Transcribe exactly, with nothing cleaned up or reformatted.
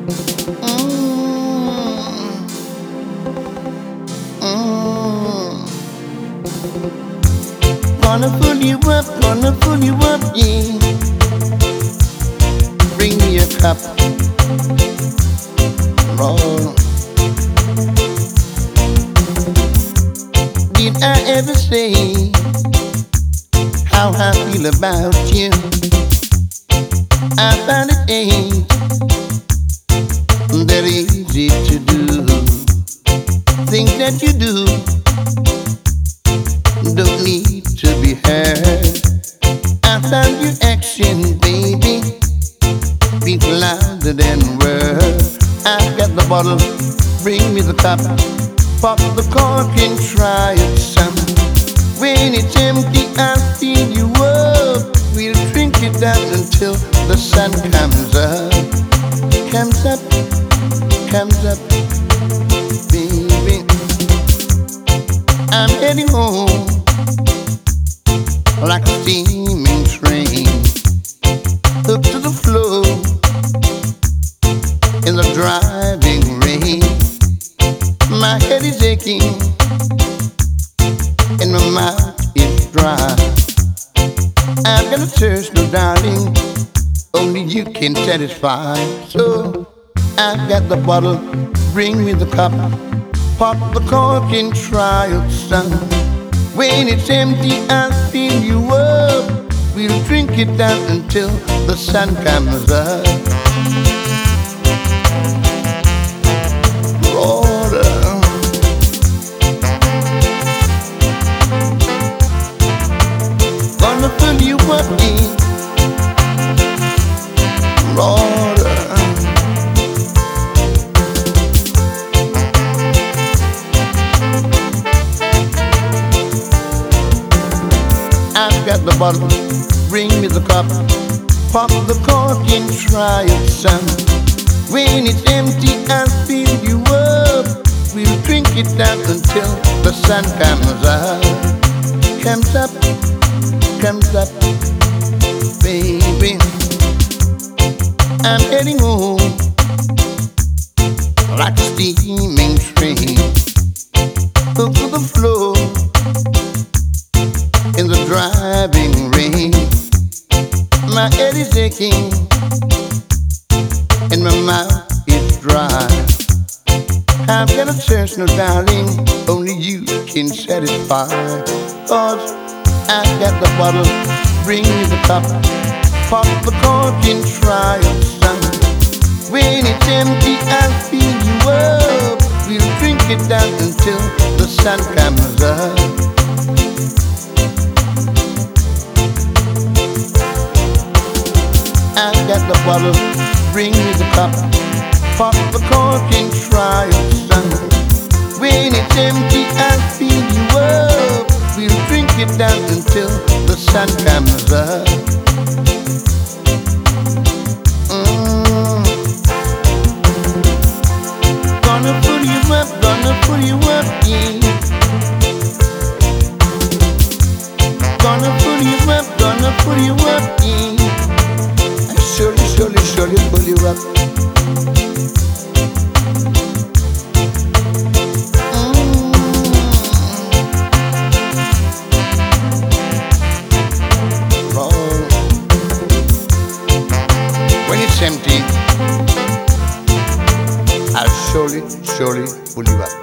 Mm, mm. Gonna pull you up, gonna pull you up, yeah. Bring me a cup, roll. Did I ever say how I feel about you? I find it ain't that easy to do. Things that you do don't need to be heard. I found your action, baby, speak louder than words. I've got the bottle, bring me the cup. Pop the cork and try it some. When it's empty, I'll fill you up. We'll drink it down until the sun comes up. Comes up, comes up, baby. I'm heading home like a steaming train, hooked to the floor in the driving rain. My head is aching and my mouth is dry. I've got a thirst, no darling, only you can satisfy. So I've got the bottle, bring me the cup. Pop the cork and try it, son. When it's empty, I'll fill you up. We'll drink it down until the sun comes up. Water. Gonna fill you up in water. I've got the bottle, bring me the cup. Pop the cork and try it, son. When it's empty, I'll fill you up. We'll drink it down until the sun comes up. Comes up, comes up, baby. I'm heading home like a steaming train, hooked to the floor in the driving rain. My head is aching and my mouth is dry. I've got a thirst, no darling, only you can satisfy. Cause I've got the bottle, bring me the cup. Pop the cork and try it, son. When it's empty, I'll fill you up. We'll drink it down until the sun comes up. I've got the bottle, bring me the cup. Pop the cork and try it, son. When it's empty, I'll fill you up. We'll drink it down until the sun comes up. Mm. Gonna pull you up, gonna pull you up, yeah. Gonna pull you up, gonna pull you up, yeah. Surely, surely, surely pull you up. Mm. Roll. When it's empty, I'll surely, surely pull you up.